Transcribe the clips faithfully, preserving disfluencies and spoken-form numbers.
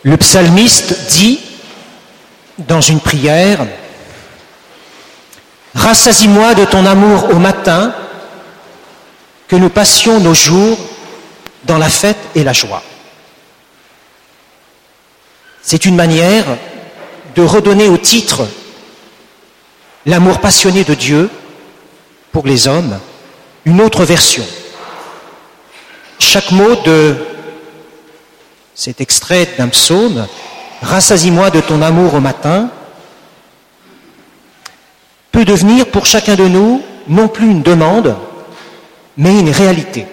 Le psalmiste dit dans une prière « Rassasie-moi de ton amour au matin, que nous passions nos jours dans la fête et la joie. » C'est une manière de redonner au titre l'amour passionné de Dieu pour les hommes une autre version. Chaque mot de cet extrait d'un psaume, « Rassasie-moi de ton amour au matin », peut devenir pour chacun de nous non plus une demande, mais une réalité.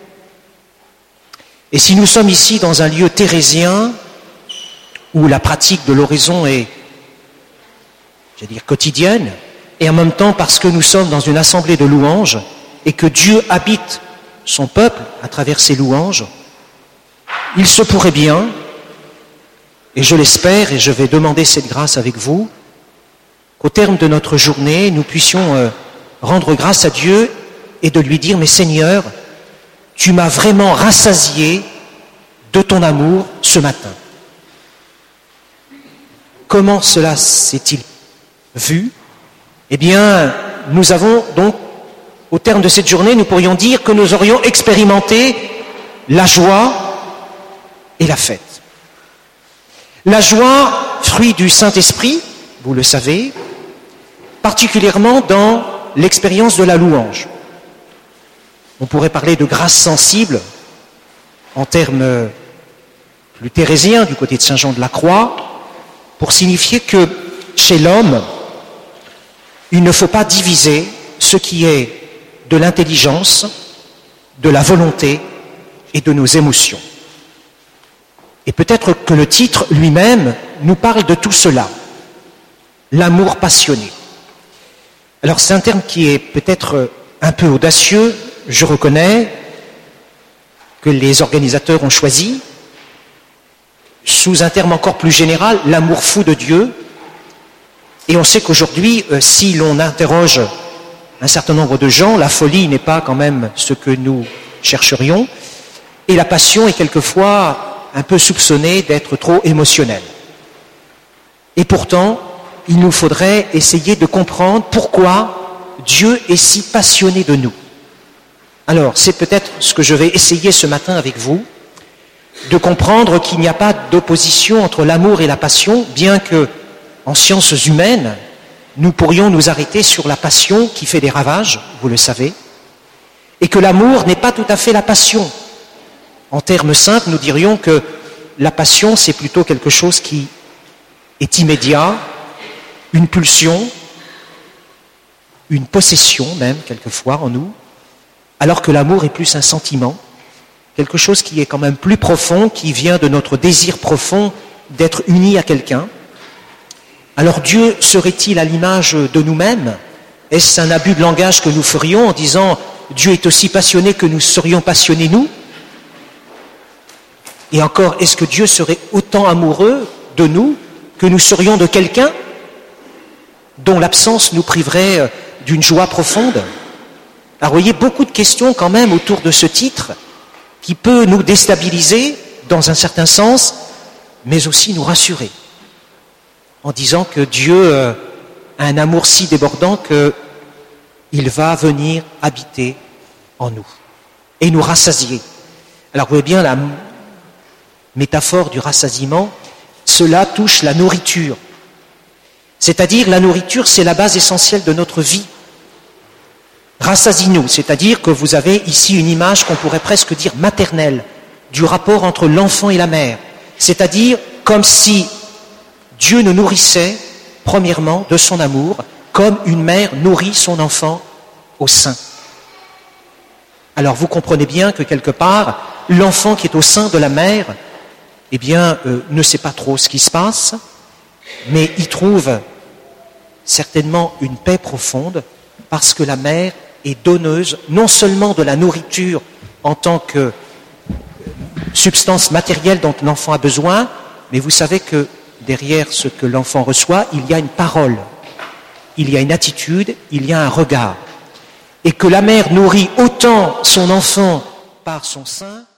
Et si nous sommes ici dans un lieu thérésien, où la pratique de l'oraison est, j'allais dire, quotidienne, et en même temps parce que nous sommes dans une assemblée de louanges, et que Dieu habite son peuple à travers ses louanges, il se pourrait bien, et je l'espère, et je vais demander cette grâce avec vous, qu'au terme de notre journée, nous puissions euh, rendre grâce à Dieu et de lui dire « Mais Seigneur, tu m'as vraiment rassasié de ton amour ce matin. » Comment cela s'est-il vu ? Eh bien, nous avons donc, au terme de cette journée, nous pourrions dire que nous aurions expérimenté la joie et la fête. La joie, fruit du Saint-Esprit, vous le savez, particulièrement dans l'expérience de la louange. On pourrait parler de grâce sensible en termes plus thérésiens du côté de Saint Jean de la Croix, pour signifier que chez l'homme, il ne faut pas diviser ce qui est de l'intelligence, de la volonté et de nos émotions. Et peut-être que le titre lui-même nous parle de tout cela, l'amour passionné. Alors c'est un terme qui est peut-être un peu audacieux, je reconnais, que les organisateurs ont choisi, sous un terme encore plus général, l'amour fou de Dieu. Et on sait qu'aujourd'hui, euh, si l'on interroge un certain nombre de gens, la folie n'est pas quand même ce que nous chercherions, et la passion est quelquefois un peu soupçonnée d'être trop émotionnelle. Et pourtant, il nous faudrait essayer de comprendre pourquoi Dieu est si passionné de nous. Alors, c'est peut-être ce que je vais essayer ce matin avec vous, de comprendre qu'il n'y a pas d'opposition entre l'amour et la passion, bien que, en sciences humaines, nous pourrions nous arrêter sur la passion qui fait des ravages, vous le savez, et que l'amour n'est pas tout à fait la passion. En termes simples, nous dirions que la passion, c'est plutôt quelque chose qui est immédiat, une pulsion, une possession même, quelquefois, en nous, alors que l'amour est plus un sentiment, quelque chose qui est quand même plus profond, qui vient de notre désir profond d'être unis à quelqu'un. Alors Dieu serait-il à l'image de nous-mêmes ? Est-ce un abus de langage que nous ferions en disant « Dieu est aussi passionné que nous serions passionnés nous » ? Et encore, est-ce que Dieu serait autant amoureux de nous que nous serions de quelqu'un dont l'absence nous priverait d'une joie profonde ? Alors vous voyez, beaucoup de questions quand même autour de ce titre qui peut nous déstabiliser dans un certain sens, mais aussi nous rassurer, en disant que Dieu a un amour si débordant qu'il va venir habiter en nous et nous rassasier. Alors vous voyez bien la métaphore du rassasiement, cela touche la nourriture. C'est-à-dire la nourriture, c'est la base essentielle de notre vie. Rassasie-nous, c'est-à-dire que vous avez ici une image qu'on pourrait presque dire maternelle du rapport entre l'enfant et la mère. C'est-à-dire comme si Dieu nous nourrissait, premièrement, de son amour, comme une mère nourrit son enfant au sein. Alors vous comprenez bien que quelque part, l'enfant qui est au sein de la mère, eh bien, euh, ne sait pas trop ce qui se passe, mais il trouve certainement une paix profonde parce que la mère est donneuse non seulement de la nourriture en tant que substance matérielle dont l'enfant a besoin, mais vous savez que derrière ce que l'enfant reçoit, il y a une parole, il y a une attitude, il y a un regard. Et que la mère nourrit autant son enfant par son sein